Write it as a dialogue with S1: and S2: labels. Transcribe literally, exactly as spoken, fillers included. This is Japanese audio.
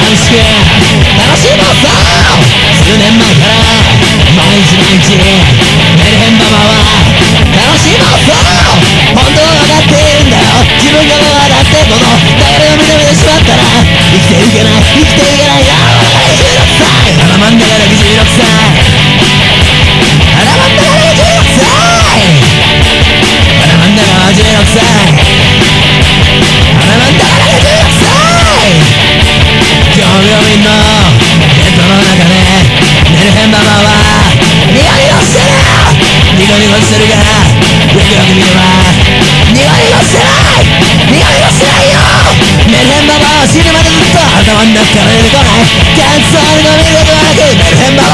S1: しく楽しもうぞ。数年前から毎日毎日メルヘンママは楽しもうぞ。本当は分かっているんだよ、自分がママだってこと。だから認めてしまったら生きていけない、生きていけないよ。じゅうろくさい、あらまんだからじゅうろくさい、あらまんだからじゅうろくさい、あらまんだからじゅうろくさい、あらまんだからじゅうろくさい。今日病院のベッドの中でメルヘンママはニコニコしてる、ニコニコしてるがよくよく見ればニコニコしてない、ニコニコしてないよ。メルヘンママは死ぬまでずっと頭の中から出てこない。乾燥に飲みることなくメルヘンマ